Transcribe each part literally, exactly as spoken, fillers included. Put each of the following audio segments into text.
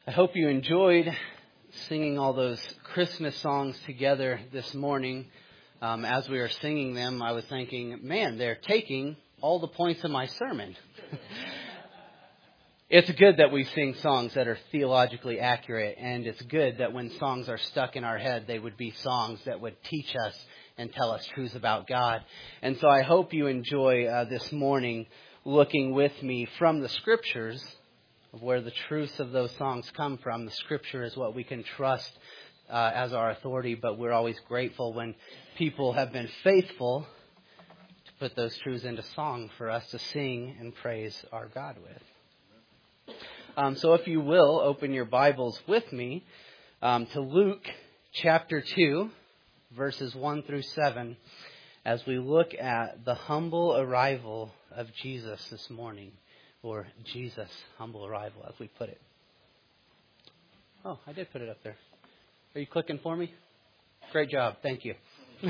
I hope you enjoyed singing all those Christmas songs together this morning. Um, as we were singing them, I was thinking, man, they're taking all the points of my sermon. It's good that we sing songs that are theologically accurate, and it's good that when songs are stuck in our head, they would be songs that would teach us and tell us truths about God. And so I hope you enjoy uh, this morning looking with me from the Scriptures of where the truths of those songs come from. The Scripture is what we can trust uh, as our authority, but we're always grateful when people have been faithful to put those truths into song for us to sing and praise our God with. Um, so if you will, open your Bibles with me um, to Luke chapter two, verses one through seven, as we look at the humble arrival of Jesus this morning. Or Jesus' humble arrival, as we put it. Oh, I did put it up there. Are you clicking for me? Great job. Thank you.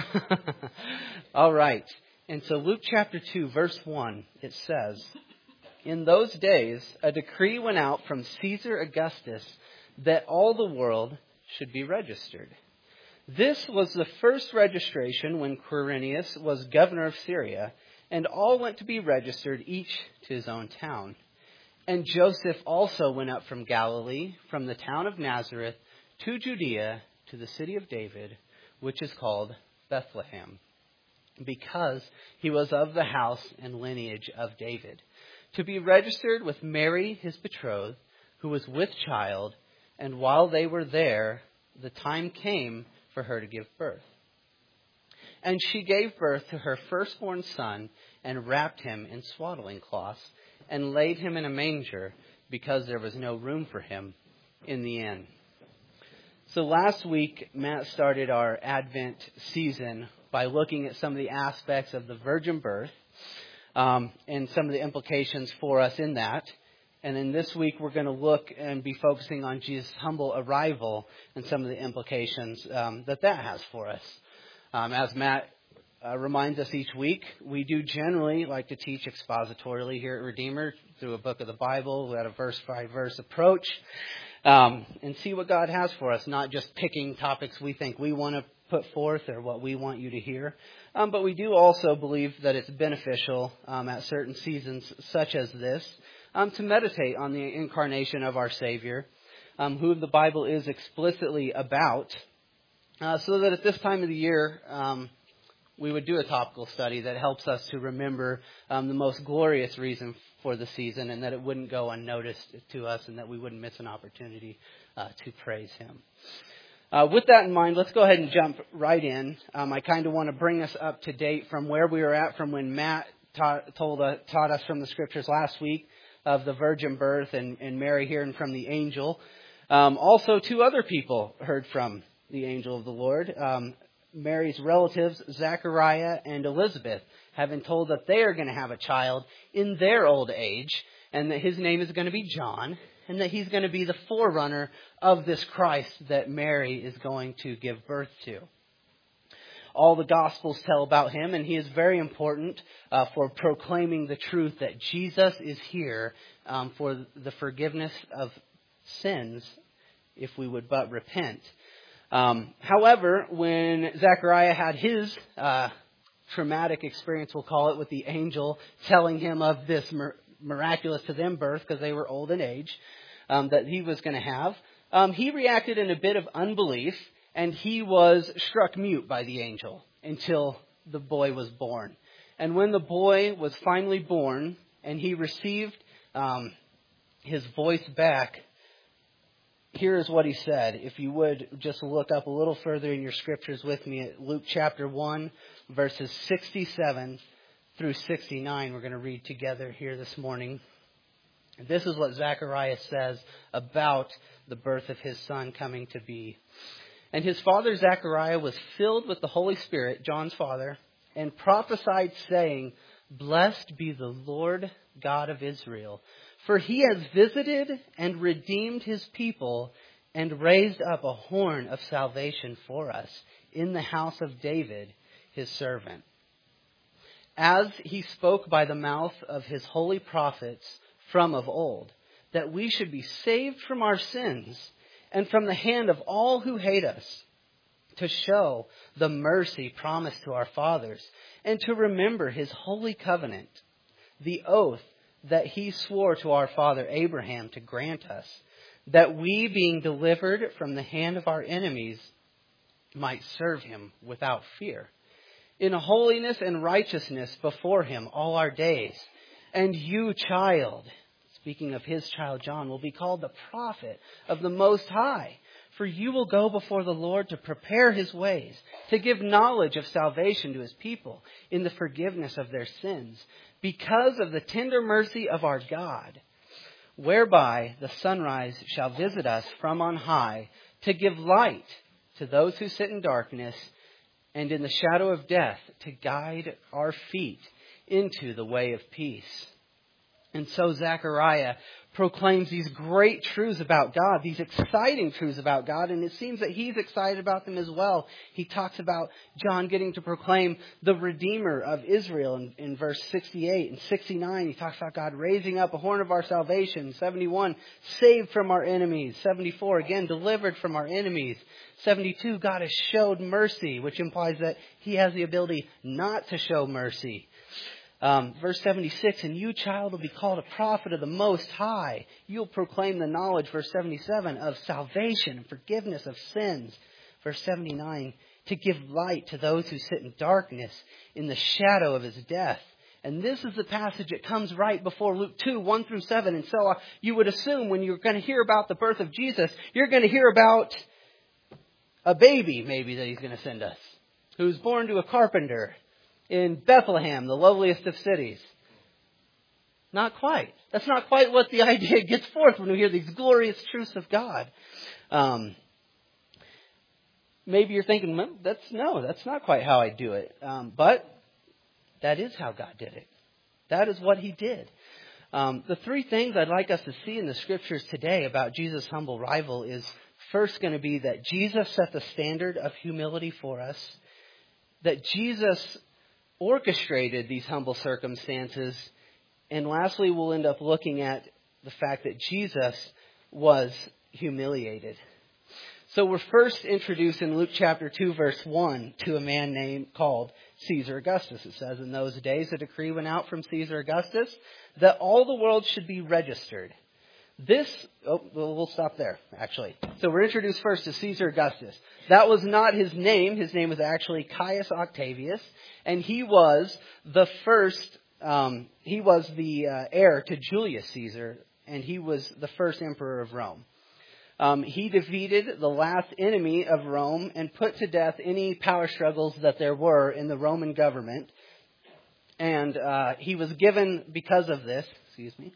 All right. And so Luke chapter two, verse one, it says, "In those days, a decree went out from Caesar Augustus that all the world should be registered. This was the first registration when Quirinius was governor of Syria, and all went to be registered, each to his own town. And Joseph also went up from Galilee, from the town of Nazareth, to Judea, to the city of David, which is called Bethlehem, because he was of the house and lineage of David, to be registered with Mary, his betrothed, who was with child, and while they were there, the time came for her to give birth. And she gave birth to her firstborn son and wrapped him in swaddling cloths and laid him in a manger because there was no room for him in the inn." So last week, Matt started our Advent season by looking at some of the aspects of the virgin birth um, and some of the implications for us in that. And then this week, we're going to look and be focusing on Jesus' humble arrival and some of the implications um, that that has for us. Um, as Matt uh, reminds us each week, we do generally like to teach expositorily here at Redeemer through a book of the Bible. We had a verse-by-verse approach um, and see what God has for us, not just picking topics we think we want to put forth or what we want you to hear. Um, but we do also believe that it's beneficial um, at certain seasons such as this um, to meditate on the incarnation of our Savior, um, who the Bible is explicitly about. Uh, so that at this time of the year, um, we would do a topical study that helps us to remember um, the most glorious reason for the season, and that it wouldn't go unnoticed to us, and that we wouldn't miss an opportunity uh, to praise Him. Uh, with that in mind, let's go ahead and jump right in. Um, I kind of want to bring us up to date from where we were at from when Matt taught, told, uh, taught us from the Scriptures last week of the virgin birth and, and Mary hearing from the angel. Um, also, two other people heard from the angel of the Lord. Um, Mary's relatives, Zachariah and Elizabeth, have been told that they are going to have a child in their old age, and that his name is going to be John, and that he's going to be the forerunner of this Christ that Mary is going to give birth to. All the Gospels tell about him, and he is very important uh, for proclaiming the truth that Jesus is here um, for the forgiveness of sins, if we would but repent. Um, however, when Zechariah had his uh, traumatic experience, we'll call it, with the angel telling him of this mir- miraculous to them birth, because they were old in age, um, that he was going to have, um, he reacted in a bit of unbelief, and he was struck mute by the angel until the boy was born. And when the boy was finally born, and he received um, his voice back, here is what he said. If you would just look up a little further in your Scriptures with me at Luke chapter one, verses sixty-seven through sixty-nine. We're going to read together here this morning. This is what Zechariah says about the birth of his son coming to be. "And his father Zechariah was filled with the Holy Spirit," John's father, "and prophesied, saying, 'Blessed be the Lord God of Israel, for he has visited and redeemed his people and raised up a horn of salvation for us in the house of David, his servant, as he spoke by the mouth of his holy prophets from of old, that we should be saved from our sins and from the hand of all who hate us, to show the mercy promised to our fathers, and to remember his holy covenant, the oath that he swore to our father Abraham to grant us, that we, being delivered from the hand of our enemies, might serve him without fear, in holiness and righteousness before him all our days. And you, child, speaking of his child John, will be called the prophet of the Most High. For you will go before the Lord to prepare his ways, to give knowledge of salvation to his people in the forgiveness of their sins, because of the tender mercy of our God, whereby the sunrise shall visit us from on high, to give light to those who sit in darkness and in the shadow of death, to guide our feet into the way of peace. And so Zechariah proclaims these great truths about God, these exciting truths about God, and it seems that he's excited about them as well. He talks about John getting to proclaim the Redeemer of Israel in, in verse sixty-eight and sixty-nine. He talks about God raising up a horn of our salvation. seventy-one, saved from our enemies. seventy-four, again, delivered from our enemies. seventy-two, God has showed mercy, which implies that he has the ability not to show mercy. Um, verse seventy-six, and you, child, will be called a prophet of the Most High. You'll proclaim the knowledge, verse seventy-seven, of salvation and forgiveness of sins. Verse seventy-nine, to give light to those who sit in darkness in the shadow of his death. And this is the passage that comes right before Luke two, one through seven. And so uh, you would assume when you're going to hear about the birth of Jesus, you're going to hear about a baby maybe that he's going to send us, who's born to a carpenter in Bethlehem, the loveliest of cities. Not quite. That's not quite what the idea gets forth when we hear these glorious truths of God. Um, maybe you're thinking, well, that's no, that's not quite how I do it. Um, but that is how God did it. That is what he did. Um, the three things I'd like us to see in the scriptures today about Jesus' humble arrival is first going to be that Jesus set the standard of humility for us, that Jesus orchestrated these humble circumstances, and lastly, we'll end up looking at the fact that Jesus was humiliated. So we're first introduced in Luke chapter two, verse one, to a man named called Caesar Augustus. It says, in those days a decree went out from Caesar Augustus that all the world should be registered. This, oh, we'll stop there, actually. So we're introduced first to Caesar Augustus. That was not his name. His name was actually Caius Octavius, and he was the first, um, he was the uh, heir to Julius Caesar, and he was the first emperor of Rome. Um, he defeated the last enemy of Rome and put to death any power struggles that there were in the Roman government. And uh, he was given, because of this, excuse me,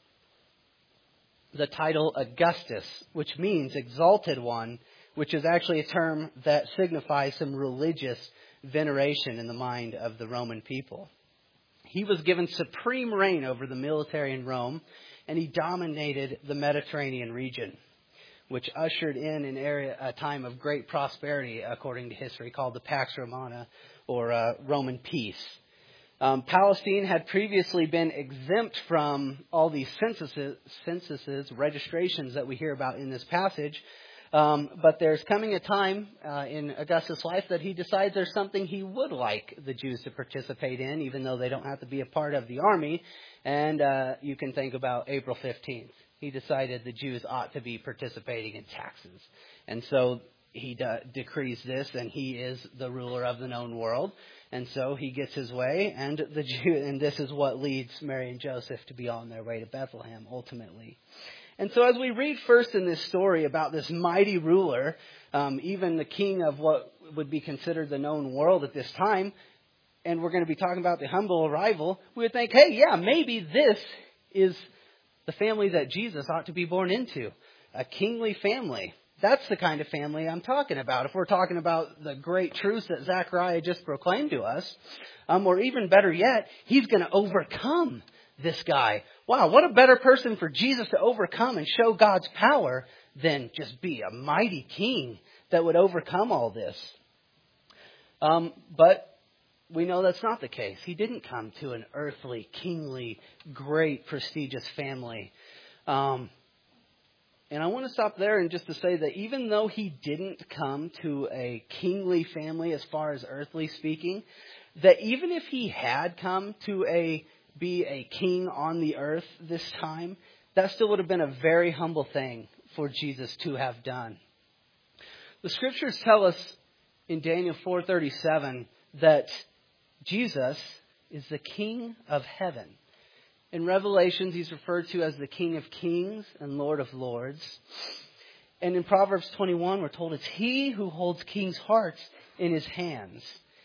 the title Augustus, which means exalted one, which is actually a term that signifies some religious veneration in the mind of the Roman people. He was given supreme reign over the military in Rome, and he dominated the Mediterranean region, which ushered in an area, a time of great prosperity, according to history, called the Pax Romana, or uh, Roman peace. Um, Palestine had previously been exempt from all these censuses, censuses, registrations that we hear about in this passage. Um, but there's coming a time uh, in Augustus' life that he decides there's something he would like the Jews to participate in, even though they don't have to be a part of the army. And uh, you can think about April fifteenth. He decided the Jews ought to be participating in taxes. And so he de- decrees this, and he is the ruler of the known world. And so he gets his way, and the Jew, and this is what leads Mary and Joseph to be on their way to Bethlehem, ultimately. And so as we read first in this story about this mighty ruler, um, even the king of what would be considered the known world at this time, and we're going to be talking about the humble arrival, we would think, hey, yeah, maybe this is the family that Jesus ought to be born into, a kingly family. That's the kind of family I'm talking about. If we're talking about the great truths that Zechariah just proclaimed to us, um, or even better yet, he's going to overcome this guy. Wow, what a better person for Jesus to overcome and show God's power than just be a mighty king that would overcome all this. Um, but we know that's not the case. He didn't come to an earthly, kingly, great, prestigious family. Um, and I want to stop there and just to say that even though he didn't come to a kingly family as far as earthly speaking, that even if he had come to a be a king on the earth this time, that still would have been a very humble thing for Jesus to have done. The scriptures tell us in Daniel four thirty-seven that Jesus is the King of heaven. In Revelations, he's referred to as the King of kings and Lord of lords. And in Proverbs twenty-one, we're told it's he who holds kings' hearts in his hands.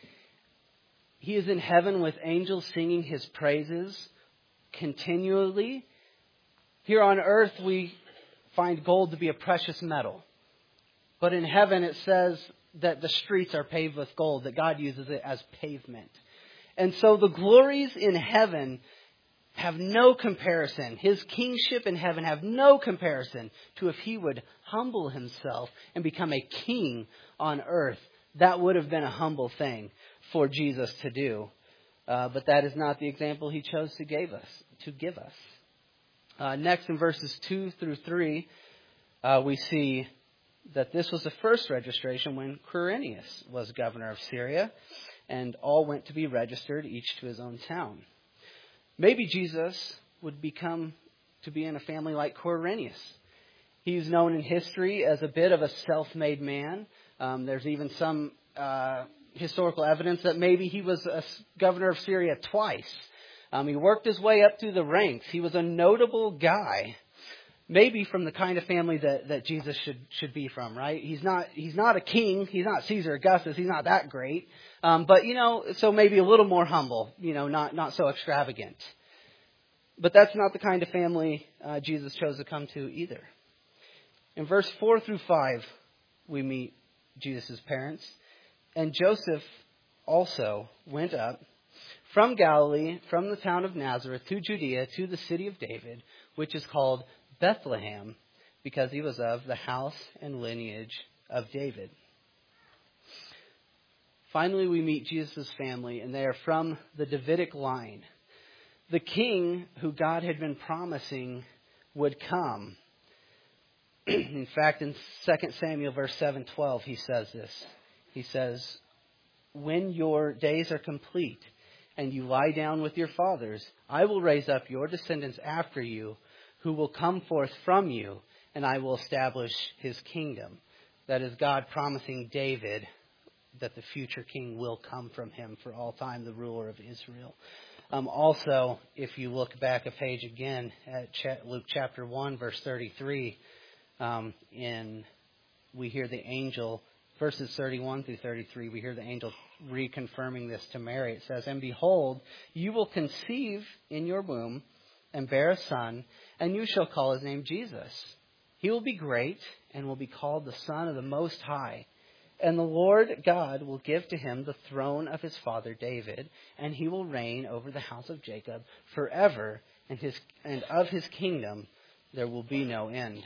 He is in heaven with angels singing his praises continually. Here on earth, we find gold to be a precious metal. But in heaven, it says that the streets are paved with gold, that God uses it as pavement. And so the glories in heaven have no comparison. His kingship in heaven have no comparison to if he would humble himself and become a king on earth. That would have been a humble thing for Jesus to do. Uh, but that is not the example he chose to give us. To give us. Uh, next, in verses two through three, uh, we see that this was the first registration when Quirinius was governor of Syria, and all went to be registered, each to his own town. Maybe Jesus would become to be in a family like Quirinius. He's known in history as a bit of a self-made man. Um, there's even some uh, historical evidence that maybe he was a governor of Syria twice. Um, he worked his way up through the ranks. He was a notable guy. Maybe from the kind of family that, that Jesus should should be from, right? He's not he's not a king. He's not Caesar Augustus. He's not that great. Um, but, you know, so maybe a little more humble, you know, not, not so extravagant. But that's not the kind of family uh, Jesus chose to come to either. In verse four through five, we meet Jesus' parents. And Joseph also went up from Galilee, from the town of Nazareth to Judea, to the city of David, which is called Bethlehem, because he was of the house and lineage of David. Finally, we meet Jesus' family, and they are from the Davidic line. The king who God had been promising would come. In fact, in Second Samuel verse seven twelve, he says this. He says, "When your days are complete and you lie down with your fathers, I will raise up your descendants after you, who will come forth from you, and I will establish his kingdom." That is God promising David that the future king will come from him for all time, the ruler of Israel. Um, also, if you look back a page again at Luke chapter one, verse thirty-three, um, in we hear the angel, verses thirty-one through thirty-three, we hear the angel reconfirming this to Mary. It says, "And behold, you will conceive in your womb and bear a son, and you shall call his name Jesus. He will be great and will be called the Son of the Most High. And the Lord God will give to him the throne of his father David, and he will reign over the house of Jacob forever, and his and of his kingdom there will be no end."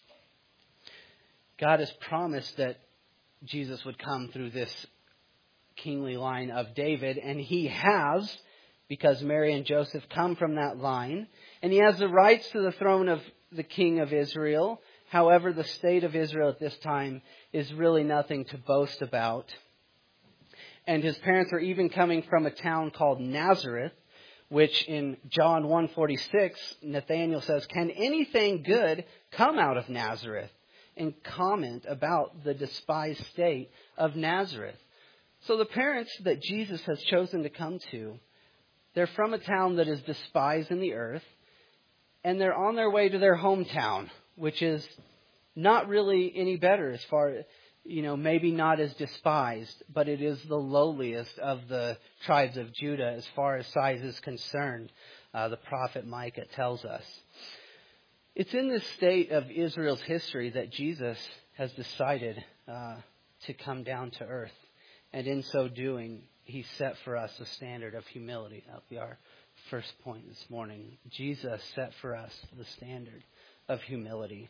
God has promised that Jesus would come through this kingly line of David, and he has, because Mary and Joseph come from that line, and he has the rights to the throne of the king of Israel. However, the state of Israel at this time is really nothing to boast about. And his parents are even coming from a town called Nazareth, which in John one forty-six, Nathanael says, "Can anything good come out of Nazareth?" and comment about the despised state of Nazareth. So the parents that Jesus has chosen to come to, they're from a town that is despised in the earth, and they're on their way to their hometown, which is not really any better as far, you know, maybe not as despised, but it is the lowliest of the tribes of Judah as far as size is concerned. Uh, the prophet Micah tells us. It's in this state of Israel's history that Jesus has decided uh, to come down to earth. And in so doing, he set for us a standard of humility. That'll be our first point this morning. Jesus set for us the standard of humility.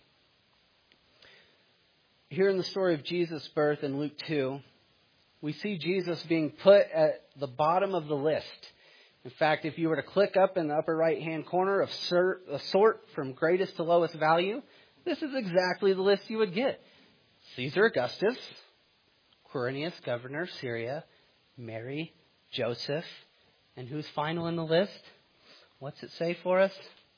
Here in the story of Jesus' birth in Luke two, we see Jesus being put at the bottom of the list In fact, if you were to click up in the upper right-hand corner of a sort from greatest to lowest value, this is exactly the list you would get. Caesar Augustus, Quirinius, governor of Syria, Mary, Joseph, and who's final in the list? What's it say for us?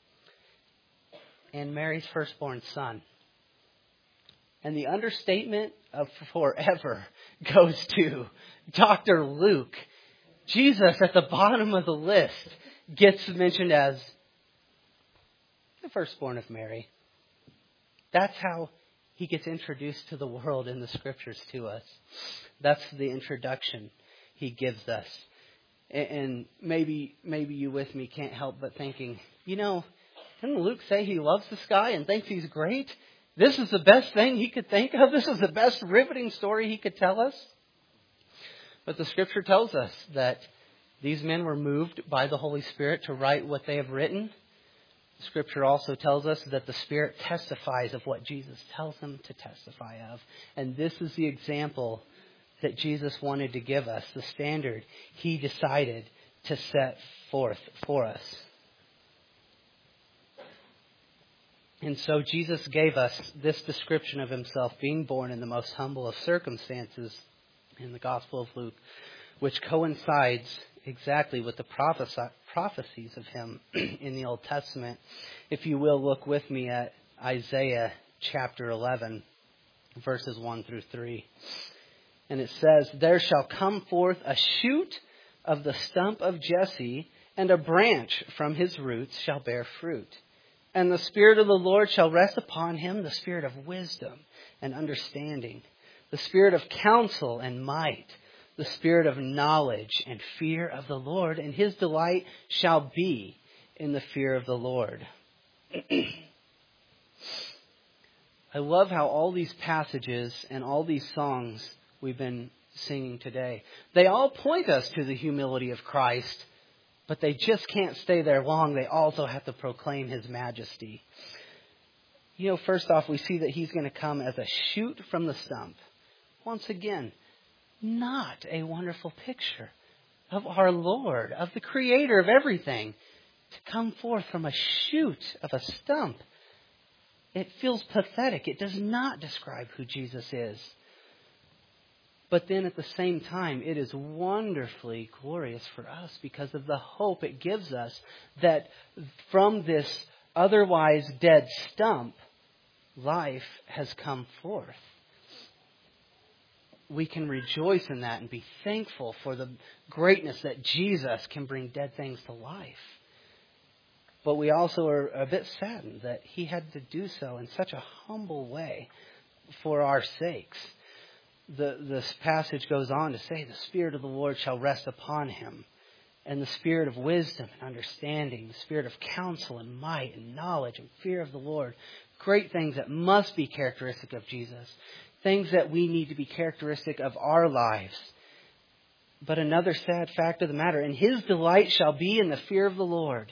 And Mary's firstborn son. And the understatement of forever goes to Doctor Luke. Jesus, at the bottom of the list, gets mentioned as the firstborn of Mary. That's how he gets introduced to the world in the scriptures to us. That's the introduction he gives us. And maybe maybe you with me can't help but thinking, you know, didn't Luke say he loves this guy and thinks he's great? This is the best thing he could think of? This is the best riveting story he could tell us? But the scripture tells us that these men were moved by the Holy Spirit to write what they have written. The scripture also tells us that the Spirit testifies of what Jesus tells them to testify of. And this is the example that Jesus wanted to give us, the standard he decided to set forth for us. And so Jesus gave us this description of himself, being born in the most humble of circumstances in the Gospel of Luke, which coincides exactly with the prophecies of him in the Old Testament. If you will, look with me at Isaiah chapter eleven, verses one through three. And it says, "There shall come forth a shoot of the stump of Jesse, and a branch from his roots shall bear fruit. And the Spirit of the Lord shall rest upon him, the Spirit of wisdom and understanding, the Spirit of counsel and might, the Spirit of knowledge and fear of the Lord, and his delight shall be in the fear of the Lord." I love how all these passages and all these songs we've been singing today, they all point us to the humility of Christ, but they just can't stay there long. They also have to proclaim his majesty. You know, first off, we see that he's going to come as a shoot from the stump. Once again, not a wonderful picture of our Lord, of the Creator of everything, to come forth from a shoot of a stump. It feels pathetic. It does not describe who Jesus is. But then at the same time, it is wonderfully glorious for us because of the hope it gives us that from this otherwise dead stump, life has come forth. We can rejoice in that and be thankful for the greatness that Jesus can bring dead things to life. But we also are a bit saddened that he had to do so in such a humble way for our sakes. The, this passage goes on to say, the Spirit of the Lord shall rest upon him, and the Spirit of wisdom and understanding, the Spirit of counsel and might and knowledge and fear of the Lord. Great things that must be characteristic of Jesus. Things that we need to be characteristic of our lives. But another sad fact of the matter, and his delight shall be in the fear of the Lord.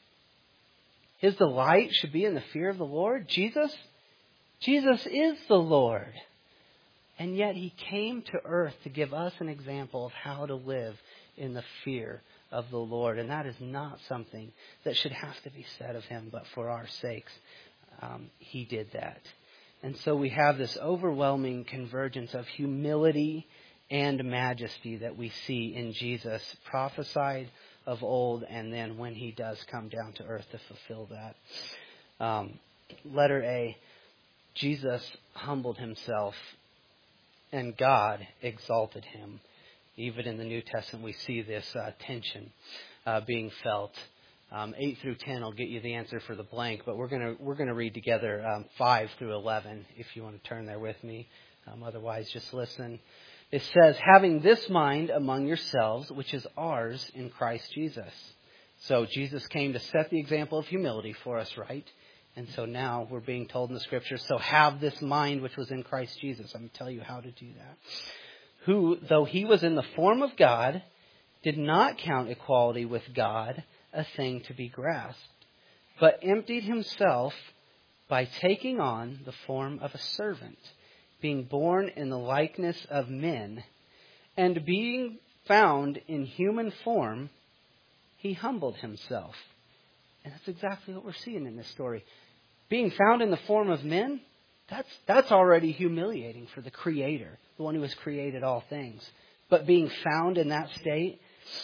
His delight should be in the fear of the Lord? Jesus? Jesus is the Lord. And yet he came to earth to give us an example of how to live in the fear of the Lord. And that is not something that should have to be said of him, but for our sakes, um, he did that. And so we have this overwhelming convergence of humility and majesty that we see in Jesus, prophesied of old, and then when he does come down to earth to fulfill that. Um, letter A, Jesus humbled himself, and God exalted him. Even in the New Testament, we see this uh, tension uh, being felt. Um, eight through ten will get you the answer for the blank, but we're gonna we're gonna read together um, five through eleven. If you want to turn there with me, um, otherwise just listen. It says, "Having this mind among yourselves, which is ours in Christ Jesus." So Jesus came to set the example of humility for us, right? And so now we're being told in the scriptures, so have this mind which was in Christ Jesus. I'm going to tell you how to do that. "Who, though he was in the form of God, did not count equality with God a thing to be grasped, but emptied himself by taking on the form of a servant, being born in the likeness of men, and being found in human form, he humbled himself. And that's exactly what we're seeing in this story. Being found in the form of men, that's that's already humiliating for the Creator, the one who has created all things. But being found in that state,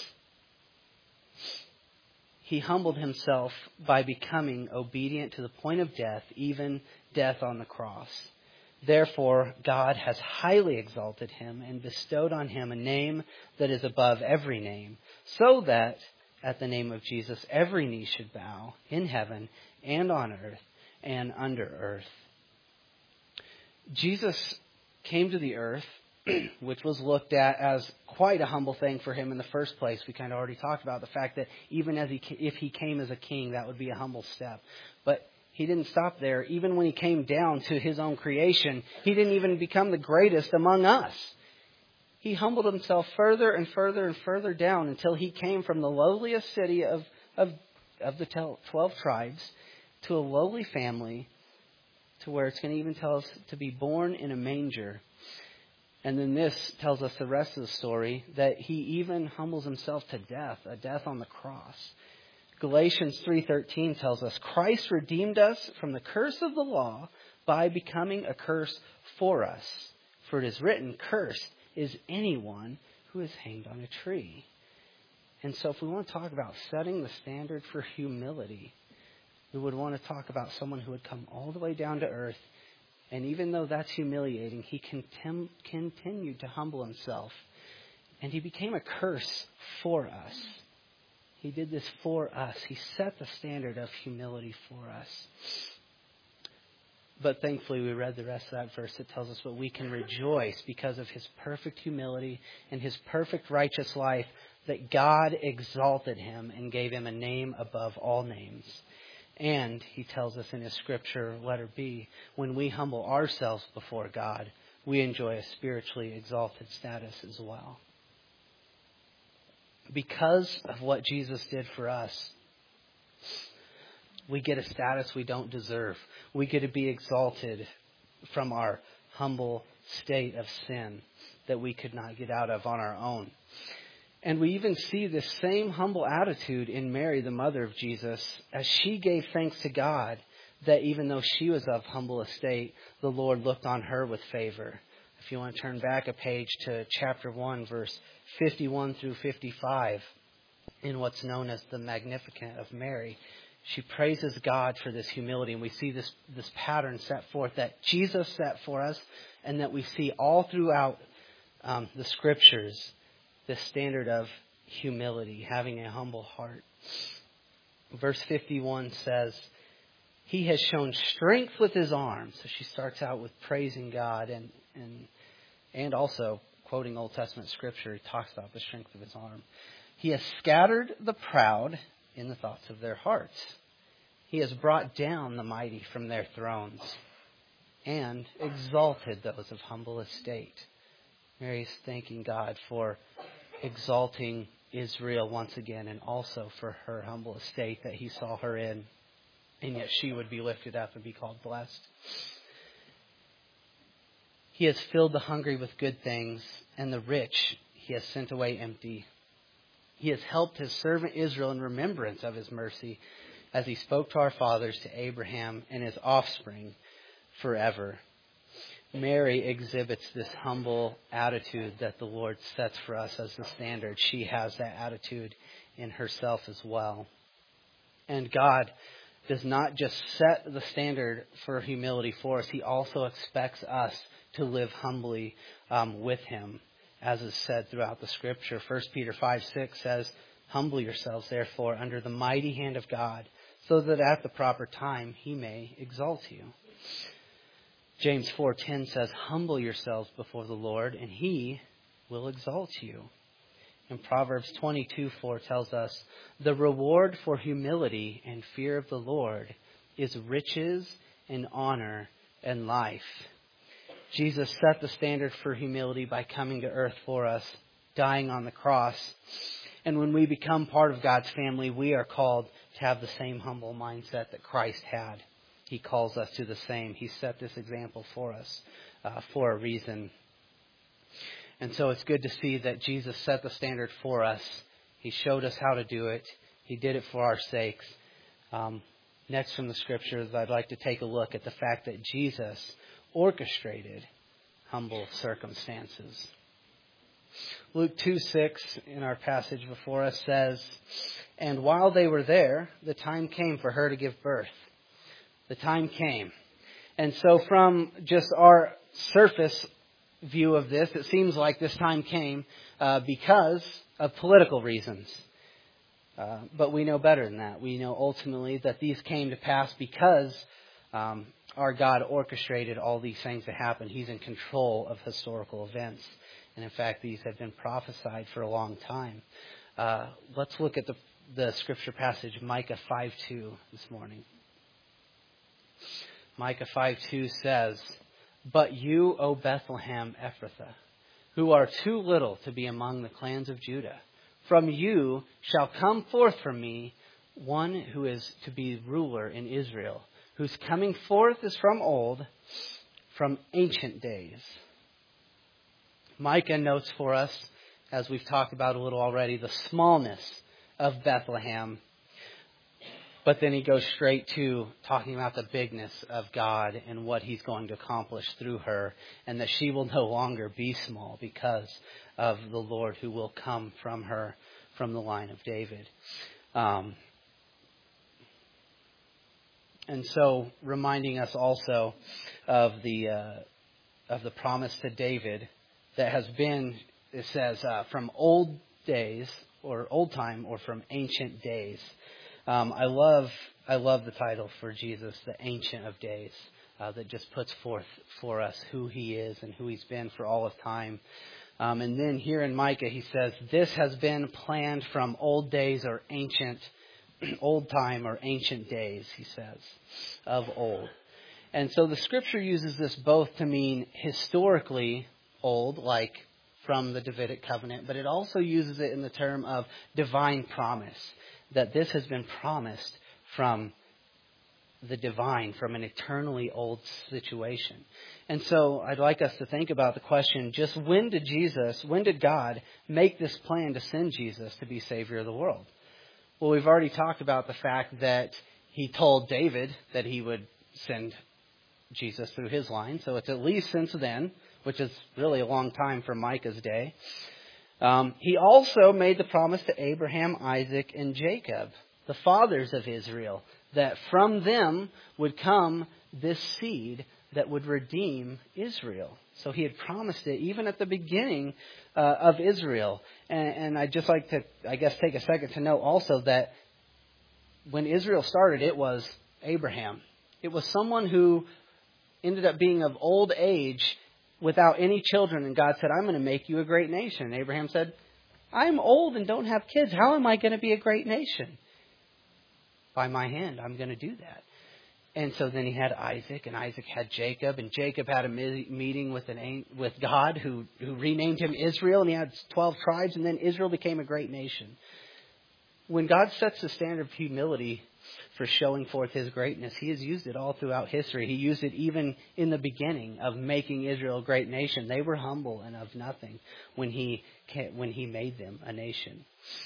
he humbled himself by becoming obedient to the point of death, even death on the cross. Therefore, God has highly exalted him and bestowed on him a name that is above every name, so that at the name of Jesus every knee should bow in heaven and on earth and under earth. Jesus came to the earth, which was looked at as quite a humble thing for him in the first place. We kind of already talked about the fact that even as he, if he came as a king, that would be a humble step. But he didn't stop there. Even when he came down to his own creation, he didn't even become the greatest among us. He humbled himself further and further and further down until he came from the lowliest city of, of, of the twelve tribes to a lowly family, to where it's going to even tell us to be born in a manger. And then this tells us the rest of the story, that he even humbles himself to death, a death on the cross. Galatians three thirteen tells us, Christ redeemed us from the curse of the law by becoming a curse for us. For it is written, cursed is anyone who is hanged on a tree. And so if we want to talk about setting the standard for humility, we would want to talk about someone who would come all the way down to earth. And even though that's humiliating, he contem- continued to humble himself. And he became a curse for us. He did this for us. He set the standard of humility for us. But thankfully, we read the rest of that verse. It tells us that we can rejoice because of his perfect humility and his perfect righteous life, that God exalted him and gave him a name above all names. And he tells us in his scripture, letter B, when we humble ourselves before God, we enjoy a spiritually exalted status as well. Because of what Jesus did for us, we get a status we don't deserve. We get to be exalted from our humble state of sin that we could not get out of on our own. And we even see this same humble attitude in Mary, the mother of Jesus, as she gave thanks to God that even though she was of humble estate, the Lord looked on her with favor. If you want to turn back a page to chapter one, verse fifty-one through fifty-five, in what's known as the Magnificat of Mary, she praises God for this humility. And we see this, this pattern set forth that Jesus set for us, and that we see all throughout um, the Scriptures, this standard of humility, having a humble heart. Verse fifty-one says, he has shown strength with his arm. So she starts out with praising God and and and also quoting Old Testament scripture. He talks about the strength of his arm. He has scattered the proud in the thoughts of their hearts. He has brought down the mighty from their thrones and exalted those of humble estate. Mary's thanking God for exalting Israel once again, and also for her humble estate that he saw her in, and yet she would be lifted up and be called blessed. He has filled the hungry with good things, and the rich he has sent away empty. He has helped his servant Israel in remembrance of his mercy, as he spoke to our fathers, to Abraham and his offspring forever. Mary exhibits this humble attitude that the Lord sets for us as the standard. She has that attitude in herself as well. And God does not just set the standard for humility for us. He also expects us to live humbly um, with him, as is said throughout the Scripture. First Peter five six says, humble yourselves, therefore, under the mighty hand of God, so that at the proper time he may exalt you. James four ten says, humble yourselves before the Lord, and he will exalt you. And Proverbs twenty-two four tells us, the reward for humility and fear of the Lord is riches and honor and life. Jesus set the standard for humility by coming to earth for us, dying on the cross. And when we become part of God's family, we are called to have the same humble mindset that Christ had. He calls us to the same. He set this example for us uh, for a reason. And so it's good to see that Jesus set the standard for us. He showed us how to do it. He did it for our sakes. Um, next from the Scriptures, I'd like to take a look at the fact that Jesus orchestrated humble circumstances. Luke two six in our passage before us says, "And while they were there, the time came for her to give birth." The time came. And so from just our surface view of this, it seems like this time came uh, because of political reasons. Uh, but we know better than that. We know ultimately that these came to pass because um, our God orchestrated all these things to happen. He's in control of historical events. And in fact, these have been prophesied for a long time. Uh, let's look at the, the scripture passage, Micah five two, this morning. Micah five two says, "But you, O Bethlehem Ephrathah, who are too little to be among the clans of Judah, from you shall come forth from me one who is to be ruler in Israel, whose coming forth is from old, from ancient days." Micah notes for us, as we've talked about a little already, the smallness of Bethlehem. But then he goes straight to talking about the bigness of God and what he's going to accomplish through her, and that she will no longer be small because of the Lord who will come from her, from the line of David. Um, and so reminding us also of the uh, of the promise to David that has been, it says, uh, from old days or old time or from ancient days. Um, I love I love the title for Jesus, the Ancient of Days, uh, that just puts forth for us who he is and who he's been for all of time. Um, and then here in Micah, he says, this has been planned from old days or ancient, old time or ancient days, he says, of old. And so the scripture uses this both to mean historically old, like from the Davidic covenant, but it also uses it in the term of divine promise, that this has been promised from the divine, from an eternally old situation. And so I'd like us to think about the question, just when did Jesus, when did God make this plan to send Jesus to be Savior of the world? Well, we've already talked about the fact that he told David that he would send Jesus through his line. So it's at least since then, which is really a long time from Micah's day. Um, he also made the promise to Abraham, Isaac, and Jacob, the fathers of Israel, that from them would come this seed that would redeem Israel. So he had promised it even at the beginning uh, of Israel. And, and I'd just like to, I guess, take a second to note also that when Israel started, it was Abraham. It was someone who ended up being of old age without any children. And God said, I'm going to make you a great nation. And Abraham said, I'm old and don't have kids. How am I going to be a great nation? By my hand, I'm going to do that. And so then he had Isaac, and Isaac had Jacob, and Jacob had a meeting with an with God who, who renamed him Israel, and he had twelve tribes, and then Israel became a great nation. When God sets the standard of humility for showing forth his greatness, he has used it all throughout history. He used it even in the beginning of making Israel a great nation. They were humble and of nothing when he when he made them a nation.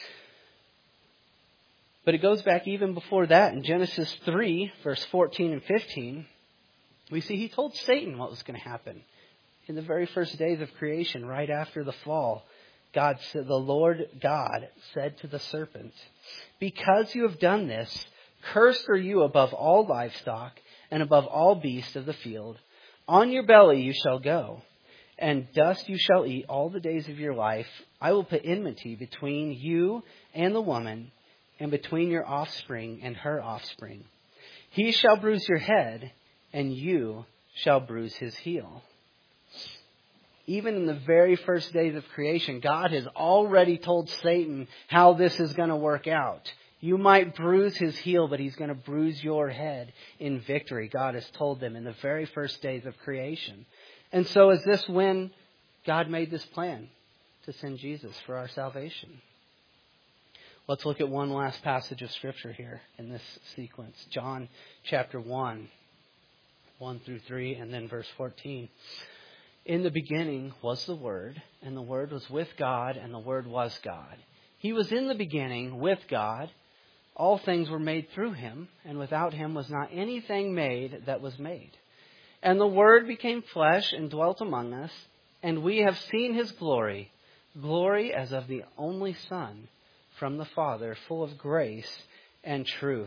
But it goes back even before that. In Genesis three, verse fourteen and fifteen, we see he told Satan what was going to happen. In the very first days of creation, right after the fall, God said, the Lord God said to the serpent, because you have done this, cursed are you above all livestock and above all beasts of the field. On your belly you shall go, and dust you shall eat all the days of your life. I will put enmity between you and the woman, and between your offspring and her offspring. He shall bruise your head, and you shall bruise his heel. Even in the very first days of creation, God has already told Satan how this is going to work out. You might bruise his heel, but he's going to bruise your head in victory. God has told them in the very first days of creation. And so is this when God made this plan to send Jesus for our salvation? Let's look at one last passage of Scripture here in this sequence. John chapter one, one through three, and then verse fourteen. In the beginning was the Word, and the Word was with God, and the Word was God. He was in the beginning with God. All things were made through him, and without him was not anything made that was made. And the Word became flesh and dwelt among us, and we have seen his glory, glory as of the only Son from the Father, full of grace and truth.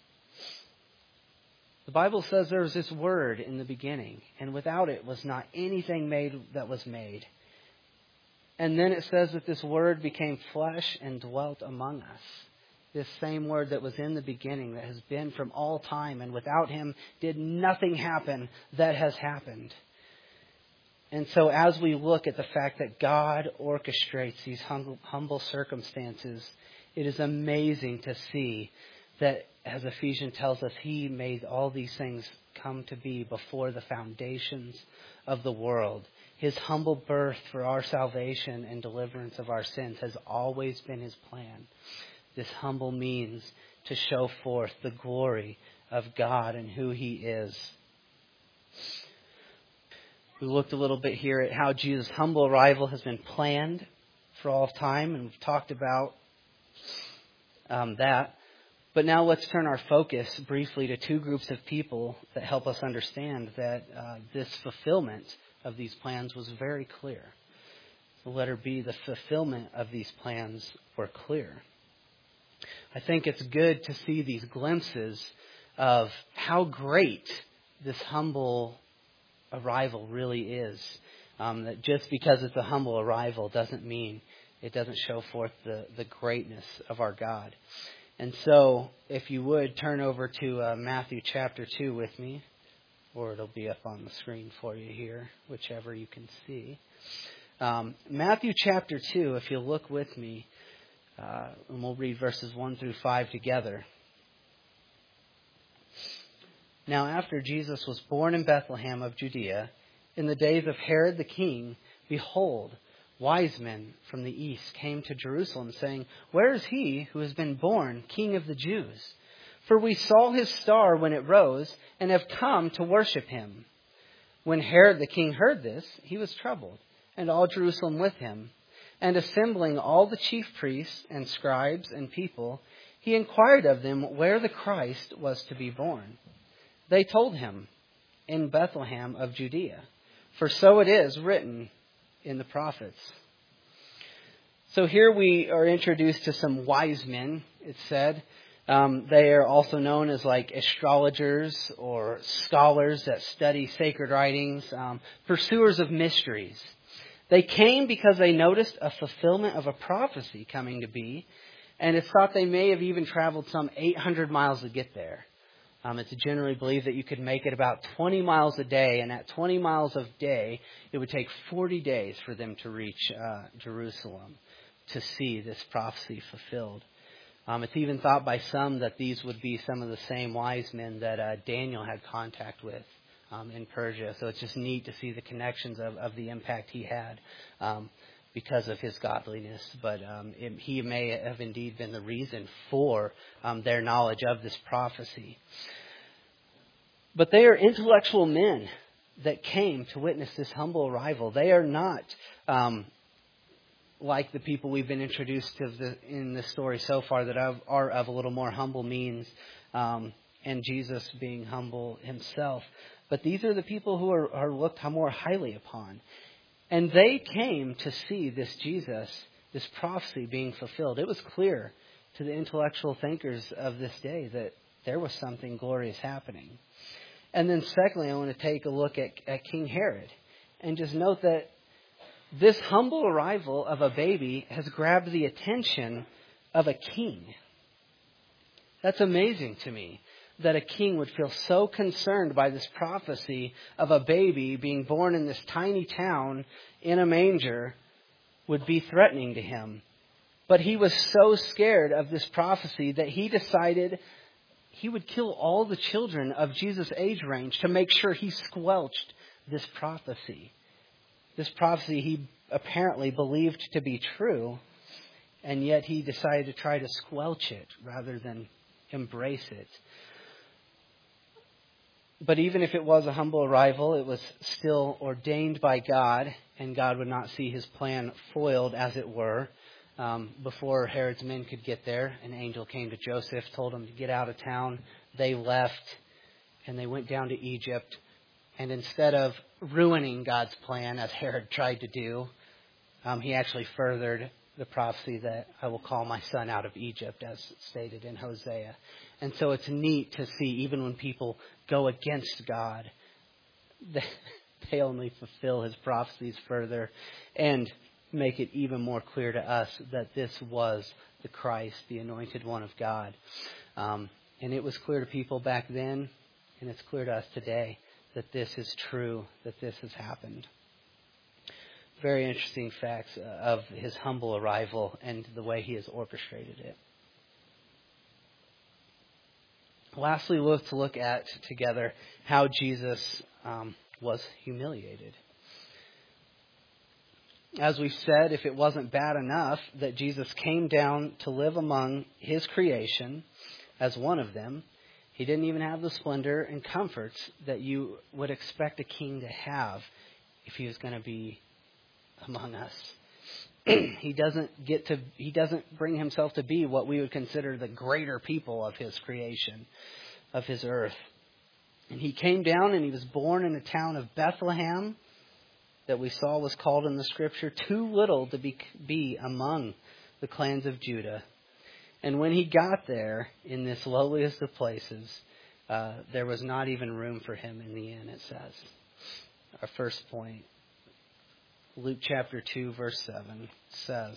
The Bible says there was this Word in the beginning, and without it was not anything made that was made. And then it says that this Word became flesh and dwelt among us. This same Word that was in the beginning, that has been from all time, and without him did nothing happen that has happened. And so as we look at the fact that God orchestrates these humble, humble circumstances, it is amazing to see that, as Ephesians tells us, he made all these things come to be before the foundations of the world. His humble birth for our salvation and deliverance of our sins has always been his plan. This humble means to show forth the glory of God and who he is. We looked a little bit here at how Jesus' humble arrival has been planned for all of time, and we've talked about um, that. But now let's turn our focus briefly to two groups of people that help us understand that uh, this fulfillment of these plans was very clear. The letter B, the fulfillment of these plans were clear. I think it's good to see these glimpses of how great this humble arrival really is. Um, that just because it's a humble arrival doesn't mean it doesn't show forth the, the greatness of our God. And so, if you would, turn over to uh, Matthew chapter two with me, or it'll be up on the screen for you here, whichever you can see. Um, Matthew chapter two, if you'll look with me, uh, and we'll read verses one through five together. Now, after Jesus was born in Bethlehem of Judea, in the days of Herod the king, behold, wise men from the east came to Jerusalem, saying, "Where is he who has been born King of the Jews? For we saw his star when it rose, and have come to worship him." When Herod the king heard this, he was troubled, and all Jerusalem with him. And assembling all the chief priests and scribes and people, he inquired of them where the Christ was to be born. They told him, "In Bethlehem of Judea, for so it is written in the prophets." So here we are introduced to some wise men, it said. Um, they are also known as like astrologers or scholars that study sacred writings, um, pursuers of mysteries. They came because they noticed a fulfillment of a prophecy coming to be, and it's thought they may have even traveled some eight hundred miles to get there. Um, it's generally believed that you could make it about twenty miles a day, and at twenty miles a day, it would take forty days for them to reach uh, Jerusalem to see this prophecy fulfilled. Um, it's even thought by some that these would be some of the same wise men that uh, Daniel had contact with um, in Persia. So it's just neat to see the connections of, of the impact he had um, because of his godliness. But um, it, he may have indeed been the reason for um, their knowledge of this prophecy. But they are intellectual men that came to witness this humble arrival. They are not um, like the people we've been introduced to the, in this story so far that are of a little more humble means, um, and Jesus being humble himself. But these are the people who are, are looked more highly upon. And they came to see this Jesus, this prophecy being fulfilled. It was clear to the intellectual thinkers of this day that there was something glorious happening. And then secondly, I want to take a look at, at King Herod and just note that this humble arrival of a baby has grabbed the attention of a king. That's amazing to me, that a king would feel so concerned by this prophecy of a baby being born in this tiny town in a manger would be threatening to him. But he was so scared of this prophecy that he decided he would kill all the children of Jesus' age range to make sure he squelched this prophecy. This prophecy he apparently believed to be true, and yet he decided to try to squelch it rather than embrace it. But even if it was a humble arrival, it was still ordained by God, and God would not see his plan foiled, as it were. Um, before Herod's men could get there, an angel came to Joseph, told him to get out of town. They left, and they went down to Egypt. And instead of ruining God's plan, as Herod tried to do, um, he actually furthered the prophecy that I will call my son out of Egypt, as stated in Hosea. And so it's neat to see, even when people go against God, they, they only fulfill his prophecies further and make it even more clear to us that this was the Christ, the anointed one of God. Um, and it was clear to people back then, and it's clear to us today, that this is true, that this has happened. Very interesting facts of his humble arrival and the way he has orchestrated it. Lastly, let's look at together how Jesus um, was humiliated. As we've said, if it wasn't bad enough that Jesus came down to live among his creation as one of them, he didn't even have the splendor and comforts that you would expect a king to have if he was going to be among us. He doesn't get to, he doesn't bring himself to be what we would consider the greater people of his creation, of his earth. And he came down and he was born in the town of Bethlehem, that we saw was called in the scripture too little to be, be among the clans of Judah. And when he got there, in this lowliest of places, uh, there was not even room for him in the inn, it says. Our first point, Luke chapter two, verse seven, says,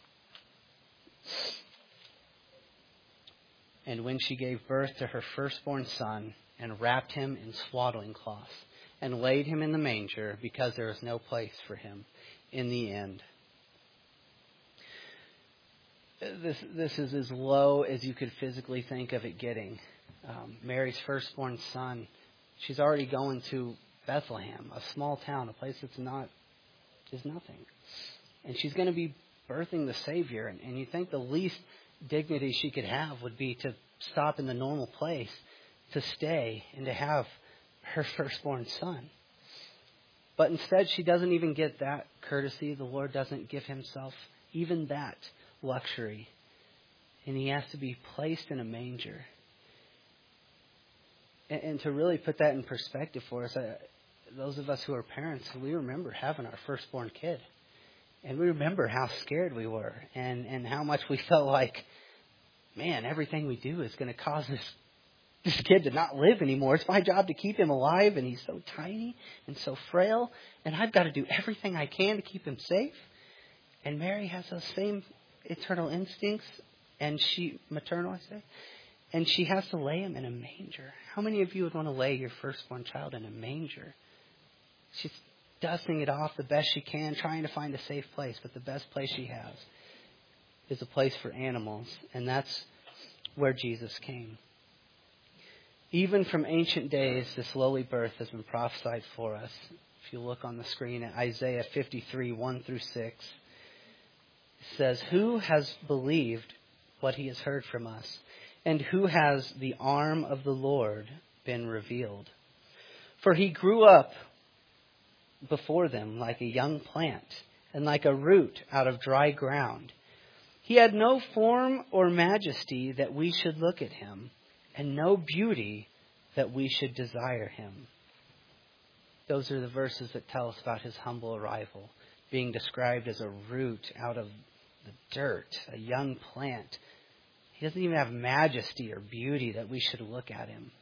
"And when she gave birth to her firstborn son, and wrapped him in swaddling cloths, and laid him in the manger, because there was no place for him in the inn." This this is as low as you could physically think of it getting. Um, Mary's firstborn son, she's already going to Bethlehem, a small town, a place that's not, is nothing. And she's going to be birthing the Savior. And, and you think the least dignity she could have would be to stop in the normal place, to stay, and to have her firstborn son. But instead, she doesn't even get that courtesy. The Lord doesn't give himself even that luxury. And he has to be placed in a manger. And, and to really put that in perspective for us, uh, those of us who are parents, we remember having our firstborn kid. And we remember how scared we were and, and how much we felt like, man, everything we do is going to cause this This kid to not live anymore. It's my job to keep him alive, and he's so tiny and so frail, and I've got to do everything I can to keep him safe. And Mary has those same eternal instincts, and she, maternal, I say, and she has to lay him in a manger. How many of you would want to lay your firstborn child in a manger? She's dusting it off the best she can, trying to find a safe place, but the best place she has is a place for animals, and that's where Jesus came. Even from ancient days, this lowly birth has been prophesied for us. If you look on the screen at Isaiah fifty-three, one through six, it says, "Who has believed what he has heard from us? And who has the arm of the Lord been revealed? For he grew up before them like a young plant, and like a root out of dry ground. He had no form or majesty that we should look at him, and no beauty that we should desire him." Those are the verses that tell us about his humble arrival, being described as a root out of the dirt, a young plant. He doesn't even have majesty or beauty that we should look at him.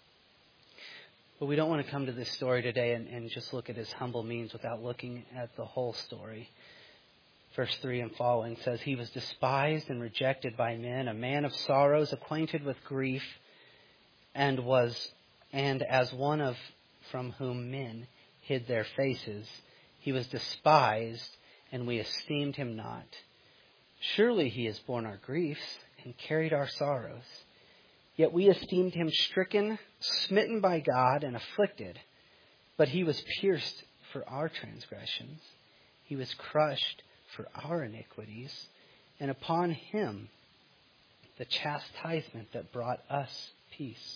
But we don't want to come to this story today and, and just look at his humble means without looking at the whole story. Verse three and following says, "He was despised and rejected by men, a man of sorrows, acquainted with grief, and was, and as one of from whom men hid their faces. He was despised, and we esteemed him not. Surely he has borne our griefs and carried our sorrows. Yet we esteemed him stricken, smitten by God, and afflicted. But he was pierced for our transgressions. He was crushed for our iniquities. And upon him the chastisement that brought us peace.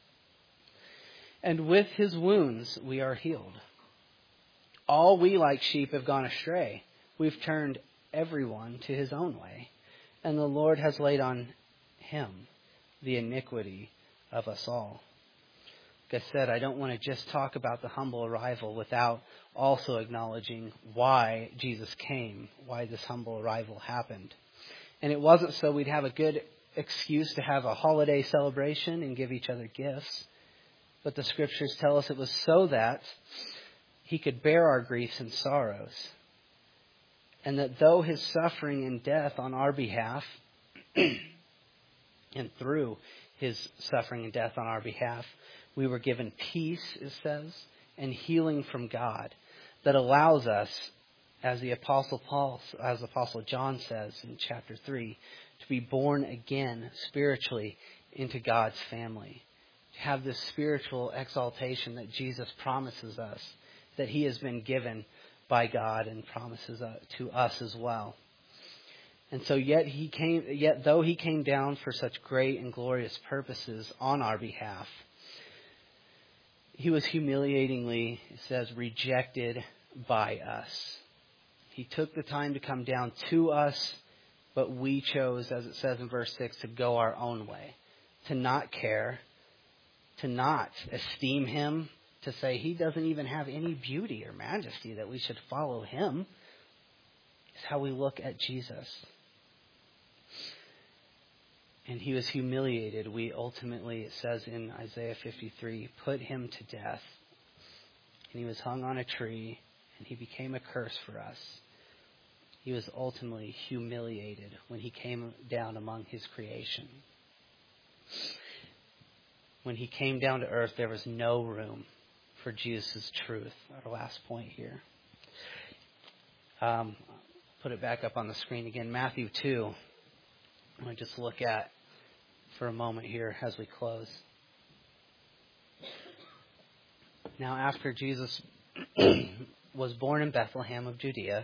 And with his wounds we are healed. All we like sheep have gone astray. We've turned everyone to his own way, and the Lord has laid on him the iniquity of us all. Like I said, I don't want to just talk about the humble arrival without also acknowledging why Jesus came, why this humble arrival happened. And it wasn't so we'd have a good excuse to have a holiday celebration and give each other gifts, but the scriptures tell us it was so that he could bear our griefs and sorrows, and that though his suffering and death on our behalf and through his suffering and death on our behalf, we were given peace, it says, and healing from God that allows us, as the Apostle Paul, as Apostle John says in chapter three, to be born again spiritually into God's family. To have this spiritual exaltation that Jesus promises us, that he has been given by God and promises to us as well. And so yet he came, yet though he came down for such great and glorious purposes on our behalf, he was humiliatingly, it says, rejected by us. He took the time to come down to us, but we chose, as it says in verse six, to go our own way, to not care, to not esteem him, to say he doesn't even have any beauty or majesty that we should follow him. It's how we look at Jesus. And he was humiliated. We ultimately, it says in Isaiah fifty-three, put him to death. And he was hung on a tree, and he became a curse for us. He was ultimately humiliated when he came down among his creation. When he came down to earth, there was no room for Jesus' truth. Our last point here. Um, put it back up on the screen again. Matthew two. I want to just look at for a moment here as we close. Now, after Jesus was born in Bethlehem of Judea,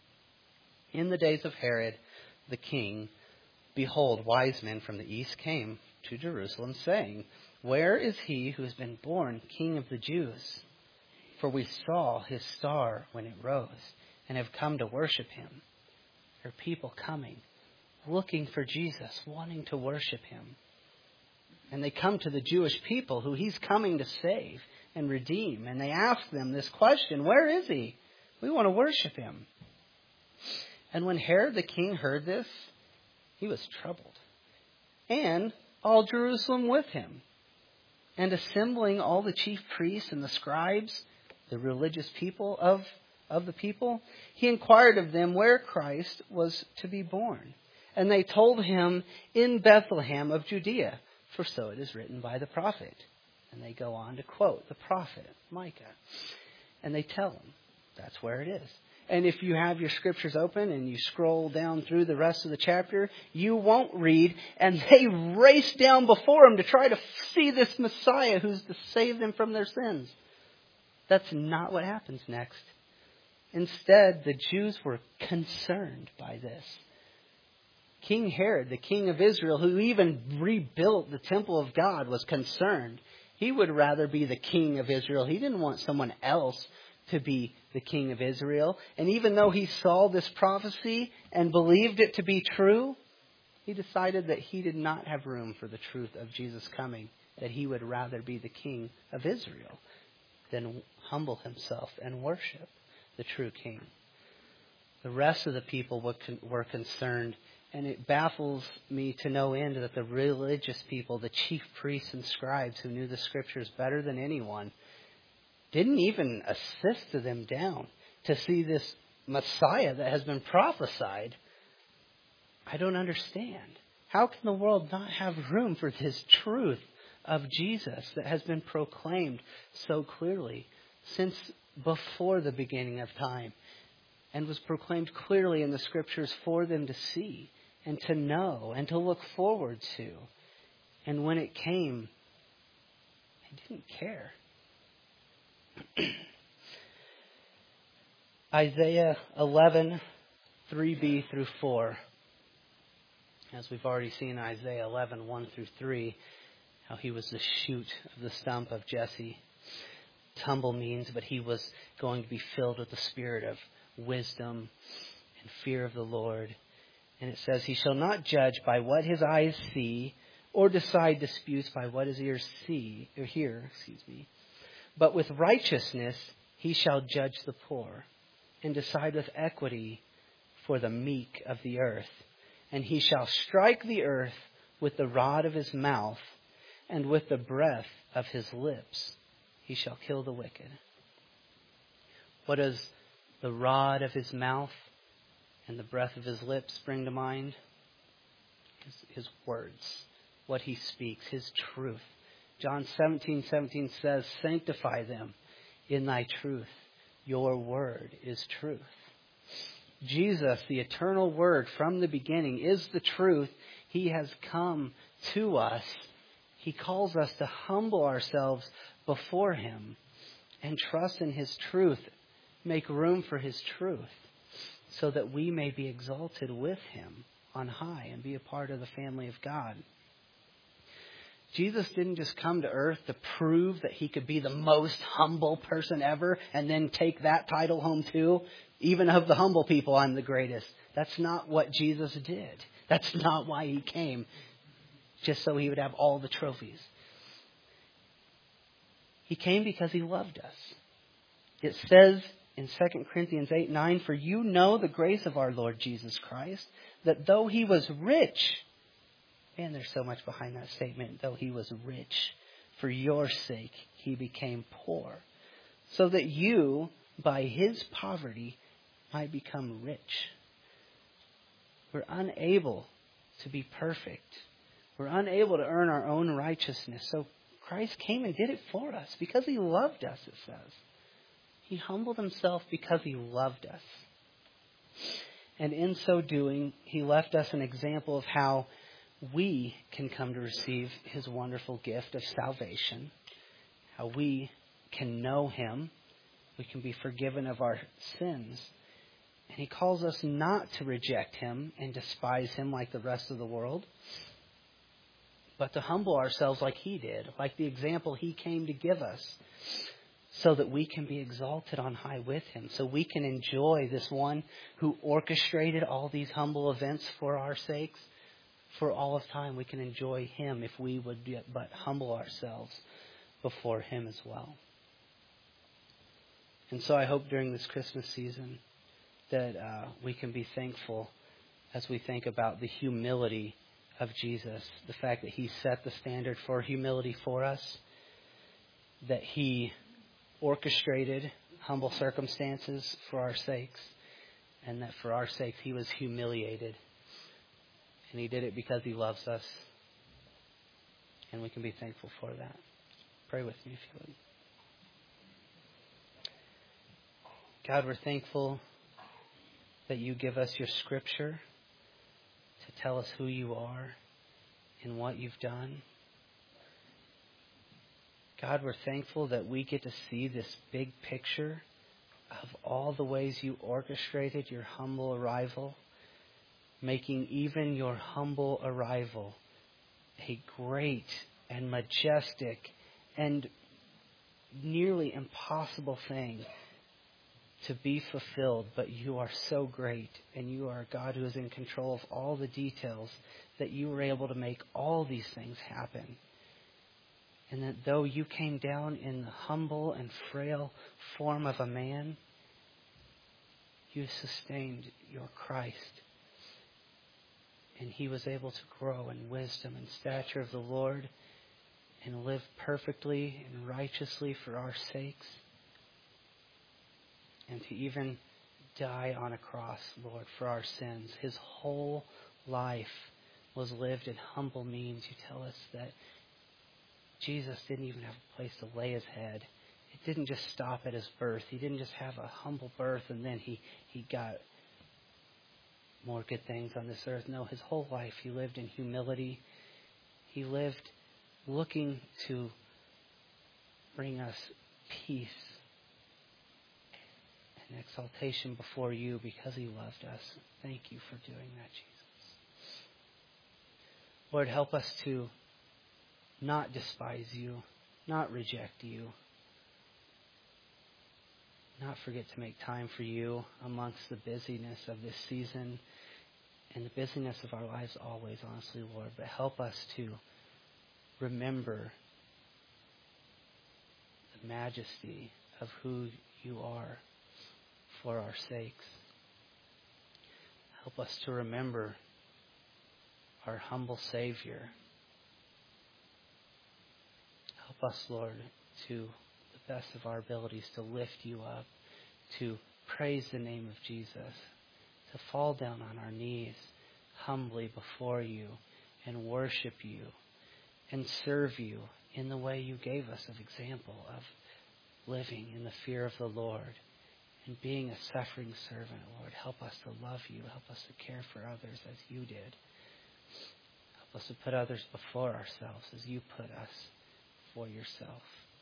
in the days of Herod the king, behold, wise men from the east came to Jerusalem, saying, where is he who has been born King of the Jews? For we saw his star when it rose, and have come to worship him. There are people coming, looking for Jesus, wanting to worship him. And they come to the Jewish people who he's coming to save and redeem. And they ask them this question, where is he? We want to worship him. And when Herod the king heard this, he was troubled, and all Jerusalem with him. And assembling all the chief priests and the scribes, the religious people of, of the people, he inquired of them where Christ was to be born. And they told him, in Bethlehem of Judea, for so it is written by the prophet. And they go on to quote the prophet, Micah. And they tell him, that's where it is. And if you have your scriptures open and you scroll down through the rest of the chapter, you won't read, and they race down before him to try to see this Messiah who's to save them from their sins. That's not what happens next. Instead, the Jews were concerned by this. King Herod, the king of Israel, who even rebuilt the temple of God, was concerned. He would rather be the king of Israel. He didn't want someone else to be the king of Israel. And even though he saw this prophecy and believed it to be true, he decided that he did not have room for the truth of Jesus coming, that he would rather be the king of Israel than humble himself and worship the true king. The rest of the people were concerned, and it baffles me to no end that the religious people, the chief priests and scribes who knew the scriptures better than anyone, didn't even assist them down to see this Messiah that has been prophesied. I don't understand. How can the world not have room for this truth of Jesus that has been proclaimed so clearly since before the beginning of time, and was proclaimed clearly in the scriptures for them to see and to know and to look forward to? And when it came, they didn't care. Isaiah eleven, three b through four. As we've already seen Isaiah eleven, one through three, how he was the shoot of the stump of Jesse. Tumble means, but he was going to be filled with the spirit of wisdom and fear of the Lord. And it says, he shall not judge by what his eyes see, or decide disputes by what his ears see, or hear, excuse me. But with righteousness he shall judge the poor, and decide with equity for the meek of the earth. And he shall strike the earth with the rod of his mouth, and with the breath of his lips he shall kill the wicked. What does the rod of his mouth and the breath of his lips bring to mind? His, his words, what he speaks, his truth. John seventeen seventeen says, sanctify them in thy truth. Your word is truth. Jesus, the eternal word from the beginning, is the truth. He has come to us. He calls us to humble ourselves before him and trust in his truth. Make room for his truth so that we may be exalted with him on high and be a part of the family of God. Jesus didn't just come to earth to prove that he could be the most humble person ever and then take that title home too. Even of the humble people, I'm the greatest. That's not what Jesus did. That's not why he came, just so he would have all the trophies. He came because he loved us. It says in Second Corinthians eight nine, for you know the grace of our Lord Jesus Christ, that though he was rich, man, there's so much behind that statement, though he was rich, for your sake he became poor, so that you, by his poverty, might become rich. We're unable to be perfect. We're unable to earn our own righteousness. So Christ came and did it for us because he loved us, it says. He humbled himself because he loved us. And in so doing, he left us an example of how we can come to receive his wonderful gift of salvation. How we can know him. We can be forgiven of our sins. And he calls us not to reject him and despise him like the rest of the world, but to humble ourselves like he did, like the example he came to give us, so that we can be exalted on high with him, so we can enjoy this one who orchestrated all these humble events for our sakes. For all of time, we can enjoy him if we would but humble ourselves before him as well. And so I hope during this Christmas season that uh, we can be thankful as we think about the humility of Jesus, the fact that he set the standard for humility for us, that he orchestrated humble circumstances for our sakes, and that for our sakes he was humiliated. And he did it because he loves us. And we can be thankful for that. Pray with me if you would. God, we're thankful that you give us your scripture to tell us who you are and what you've done. God, we're thankful that we get to see this big picture of all the ways you orchestrated your humble arrival, making even your humble arrival a great and majestic and nearly impossible thing to be fulfilled. But you are so great, and you are a God who is in control of all the details, that you were able to make all these things happen. And that though you came down in the humble and frail form of a man, you sustained your Christ. And he was able to grow in wisdom and stature of the Lord and live perfectly and righteously for our sakes. And to even die on a cross, Lord, for our sins. His whole life was lived in humble means. You tell us that Jesus didn't even have a place to lay his head. It didn't just stop at his birth. He didn't just have a humble birth and then he, he got more good things on this earth. No, his whole life he lived in humility. He lived looking to bring us peace and exaltation before you because he loved us. Thank you for doing that, Jesus. Lord, help us to not despise you, not reject you, not forget to make time for you amongst the busyness of this season and the busyness of our lives always, honestly, Lord. But help us to remember the majesty of who you are for our sakes. Help us to remember our humble Savior. Help us, Lord, to the best of our abilities to lift you up, to praise the name of Jesus, to fall down on our knees humbly before you and worship you and serve you in the way you gave us of example of living in the fear of the Lord and being a suffering servant, Lord. Help us to love you. Help us to care for others as you did. Help us to put others before ourselves as you put us for yourself.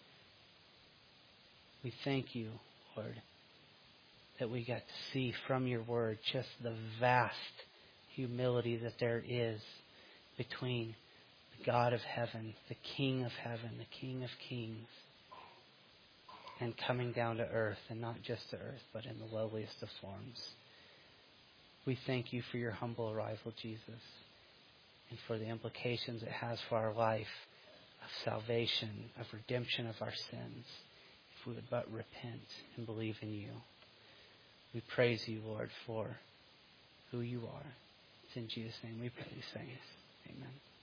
We thank you, Lord, that we got to see from your word just the vast humility that there is between the God of heaven, the King of heaven, the King of kings, and coming down to earth, and not just to earth, but in the lowliest of forms. We thank you for your humble arrival, Jesus, and for the implications it has for our life of salvation, of redemption of our sins, if we would but repent and believe in you. We praise you, Lord, for who you are. It's in Jesus' name we pray these things. Amen.